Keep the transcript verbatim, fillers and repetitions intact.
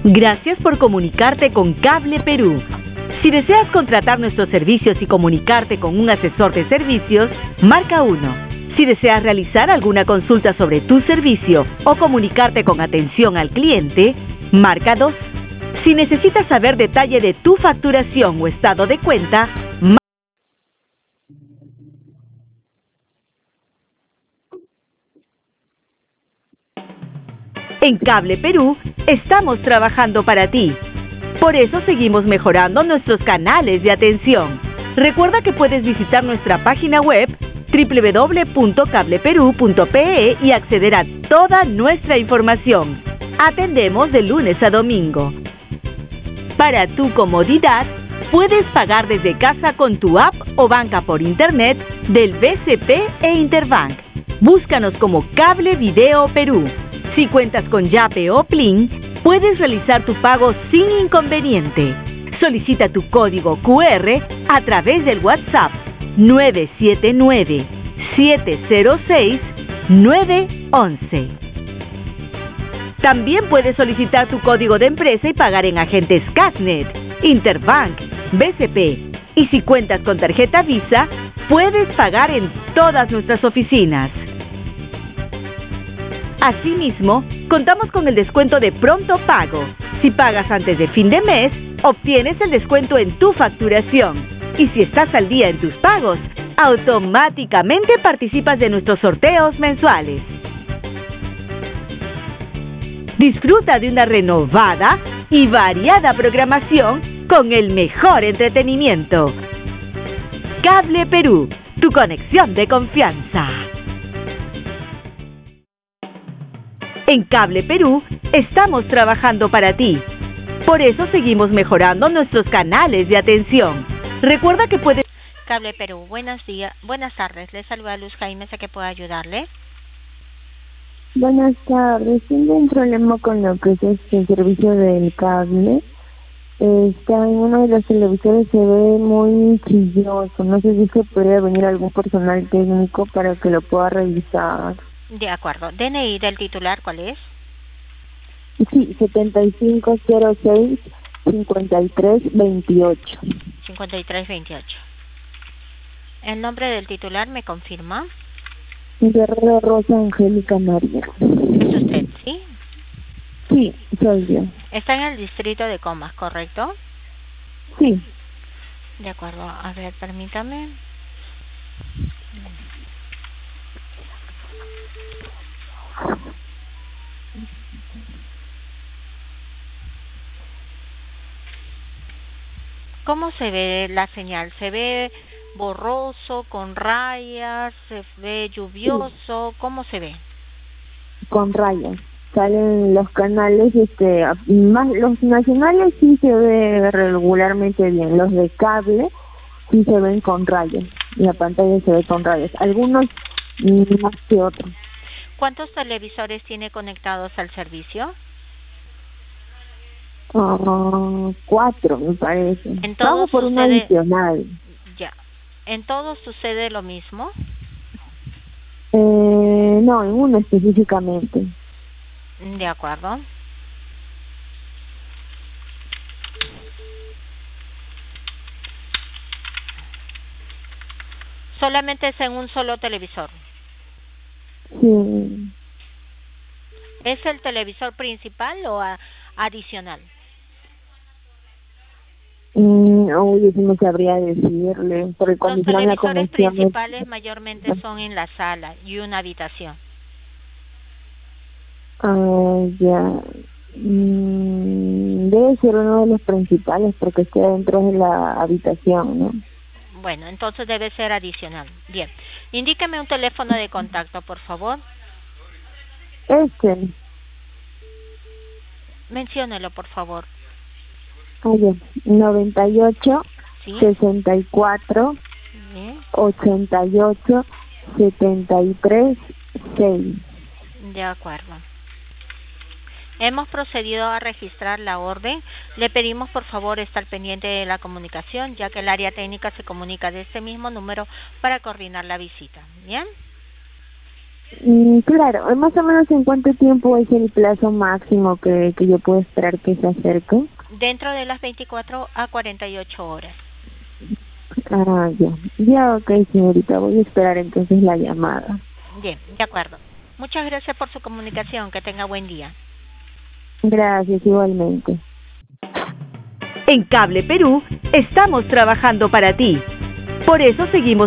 Gracias por comunicarte con Cable Perú. Si deseas contratar nuestros servicios y comunicarte con un asesor de servicios, marca uno. Si deseas realizar alguna consulta sobre tu servicio o comunicarte con atención al cliente, marca dos. Si necesitas saber detalle de tu facturación o estado de cuenta, marca En Cable Perú estamos trabajando para ti. Por eso seguimos mejorando nuestros canales de atención. Recuerda que puedes visitar nuestra página web doble u doble u doble u punto cable perú punto pe e y acceder a toda nuestra información. Atendemos de lunes a domingo. Para tu comodidad, puedes pagar desde casa con tu app o banca por internet del B C P e Interbank. Búscanos como Cable Video Perú. Si cuentas con Yape o Plin, puedes realizar tu pago sin inconveniente. Solicita tu código cu erre a través del WhatsApp nueve siete nueve, siete cero seis, nueve once. También puedes solicitar tu código de empresa y pagar en agentes Casnet, Interbank, B C P. Y si cuentas con tarjeta Visa, puedes pagar en todas nuestras oficinas. Asimismo, contamos con el descuento de pronto pago. Si pagas antes de fin de mes, obtienes el descuento en tu facturación. Y si estás al día en tus pagos, automáticamente participas de nuestros sorteos mensuales. Disfruta de una renovada y variada programación con el mejor entretenimiento. Cable Perú, tu conexión de confianza. En Cable Perú estamos trabajando para ti. Por eso seguimos mejorando nuestros canales de atención. Recuerda que puedes... Cable Perú, buenos días, buenas tardes. Les saluda Luz Jaime, ¿a qué puedo ayudarle? Buenas tardes. Tengo un problema con lo que es este el servicio del cable. Está en uno de los televisores, se ve muy chilloso. No sé si se podría venir algún personal técnico para que lo pueda revisar. De acuerdo. D N I del titular, ¿cuál es? Sí, setenta y cinco cero seis, cincuenta y tres veintiocho. cincuenta y tres veintiocho. ¿El nombre del titular me confirma? Guerrero Rosa Angélica María. ¿Es usted, sí? Sí, soy yo. Está en el distrito de Comas, ¿correcto? Sí. De acuerdo. A ver, permítame. ¿Cómo se ve la señal? ¿Se ve borroso, con rayas, se ve lluvioso? ¿Cómo se ve? Con rayas. Salen los canales, este, más los nacionales sí se ve regularmente bien. Los de cable sí se ven con rayas. La pantalla se ve con rayas. Algunos más que otros. ¿Cuántos televisores tiene conectados al servicio? Uh, cuatro, me parece. En todos Vamos por un sucede... adicional. Ya. ¿En todos sucede lo mismo? Eh, no, en uno específicamente. De acuerdo. Solamente es en un solo televisor. Sí. ¿Es el televisor principal o a, adicional? Mm, uy, eso no sabría decirle, porque cuando Los hicieron la televisores conexión principales es... mayormente son en la sala y una habitación. Ah, ya. Mm, debe ser uno de los principales porque está dentro de la habitación, ¿no? Bueno, entonces debe ser adicional. Bien. Indíqueme un teléfono de contacto, por favor. Este. Menciónelo, por favor. Ah, ya. noventa y ocho, ¿Sí? sesenta y cuatro, Bien. ochenta y ocho, setenta y tres, seis. De acuerdo. Hemos procedido a registrar la orden. Le pedimos por favor estar pendiente de la comunicación, ya que el área técnica se comunica de este mismo número para coordinar la visita. ¿Bien? Mm, claro, más o menos en cuánto tiempo es el plazo máximo que, que yo puedo esperar que se acerque. Dentro de las veinticuatro a cuarenta y ocho horas. Ah, ya. Ya, ok, señorita, voy a esperar entonces la llamada. Bien, de acuerdo. Muchas gracias por su comunicación. Que tenga buen día. Gracias, igualmente. En Cable Perú estamos trabajando para ti. Por eso seguimos